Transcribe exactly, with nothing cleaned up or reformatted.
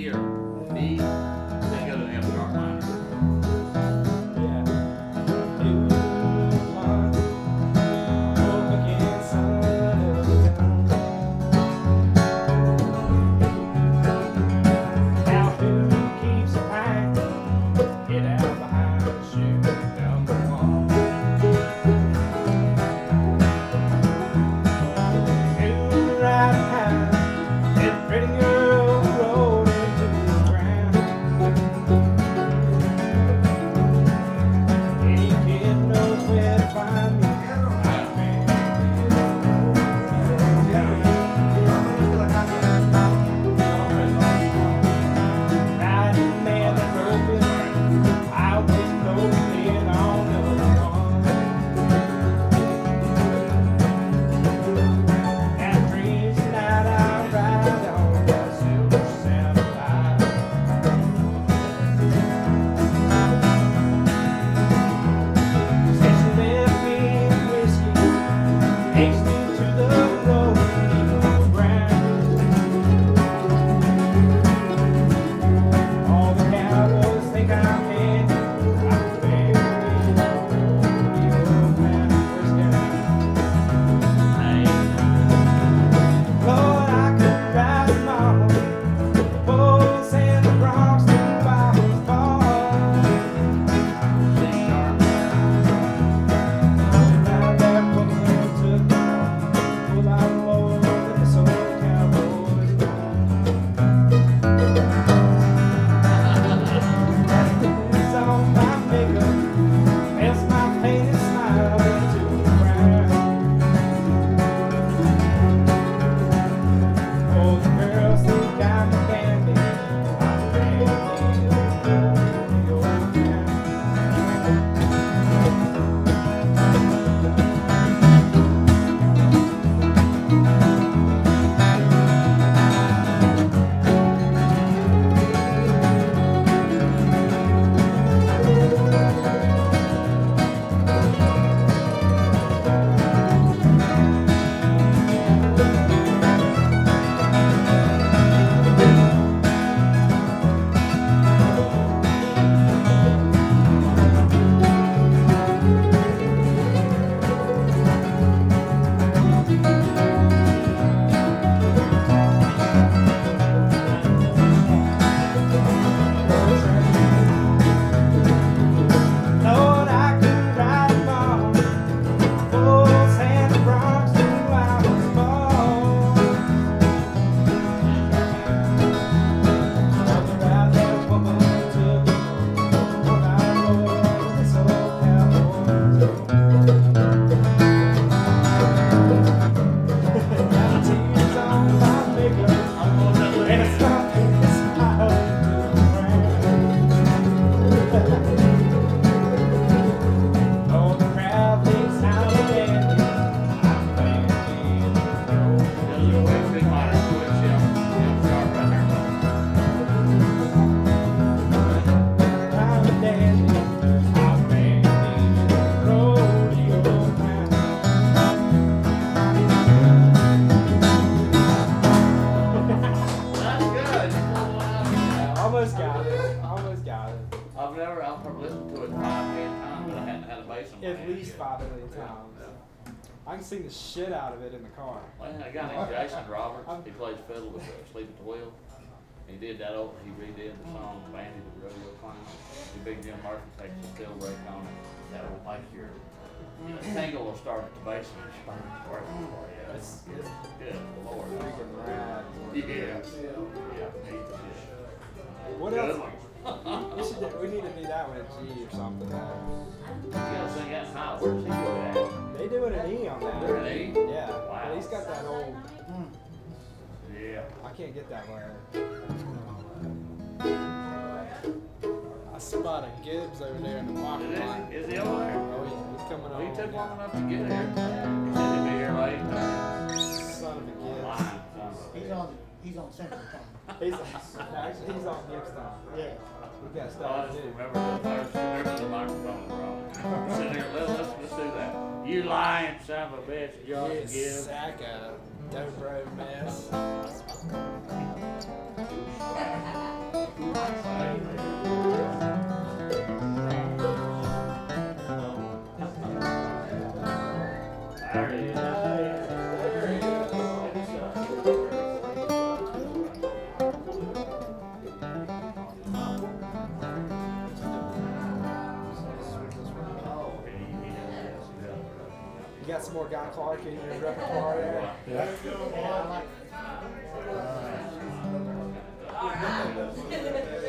D or D, then go to the F sharp minor. At least five million times. I can sing the shit out of it in the car. Well, I got named Jason Roberts. He plays fiddle with uh, Sleepy Twelve. He did that over. He redid the song "Bandy the Rodeo Clown." The Big Jim Murphy takes a fiddle break on it. That will make your you know, tingle will start at the base of your spine. Working for you. It's good. Good Lord. Freaking rad. Yeah. Yeah. Yeah. What good else? one. we, should do, we need to do that one at G or something. You gotta sing that high. Where's he go at? They doing an E on that. They're an E? Yeah. Wow. But he's got that old. Yeah. I can't get that word. I spot a Gibbs over there in the parking lot. Is he over there? Oh yeah, he's coming well, over. He took long enough to get here. He said he'd be here late. Son of a Gibbs. He's on. He's on Central Time. He's, no, actually, he's on Gibbs time. Yeah. We got Oh, stuff I to just do. remember the first there's the microphone wrong. Sit there, let's, let's, let's do that. You lying son of a bitch, you ought to You give. sack of dope road mess. You got some more Guy Clark in your repertoire there? Yeah. I like